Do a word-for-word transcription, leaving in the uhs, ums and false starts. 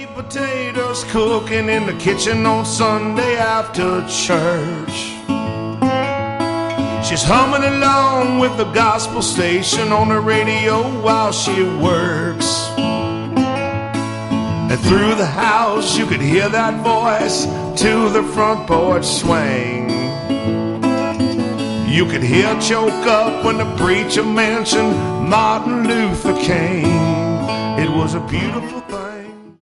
sweet potatoes cooking in the kitchen on Sunday after church. She's humming along with the gospel station on the radio while she works. And through the house you could hear that voice to the front porch swing. You could hear choke up when the preacher mentioned Martin Luther King. It was a beautiful